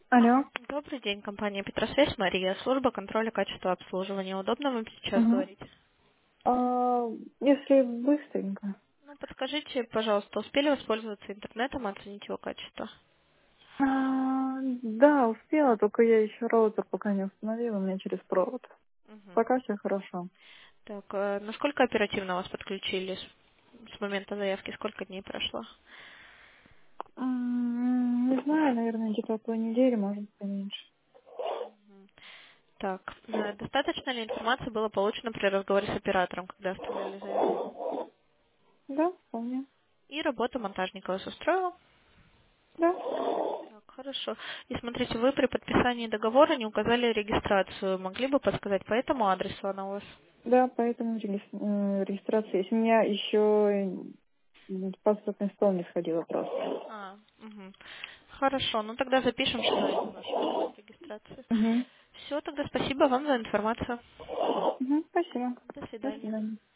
Алло. Добрый день, компания Петросвязь, Мария, служба контроля качества обслуживания. Удобно вам сейчас Угу. говорить? Если быстренько. Ну, подскажите, пожалуйста, успели воспользоваться интернетом и оценить его качество? Да, успела, только я еще роутер пока не установила, у меня через провод. Мгм. Пока все хорошо. Так, насколько оперативно вас подключили с момента заявки? Сколько дней прошло? Не знаю, наверное, где-то около недели, может быть, поменьше. Так, достаточно ли информации было получено при разговоре с оператором, когда оставляли заявку? Да, вполне. И работа монтажника вас устроила? Да. Так, хорошо. И смотрите, вы при подписании договора не указали регистрацию. Могли бы подсказать по этому адресу она у вас? Да, поэтому регистрация есть. У меня еще паспортный стол не сходила просто. Мгм. Хорошо, ну тогда запишем, что это ваш адрес регистрации. Угу. Все, тогда спасибо вам за информацию. Угу, спасибо. До До свидания. свидания.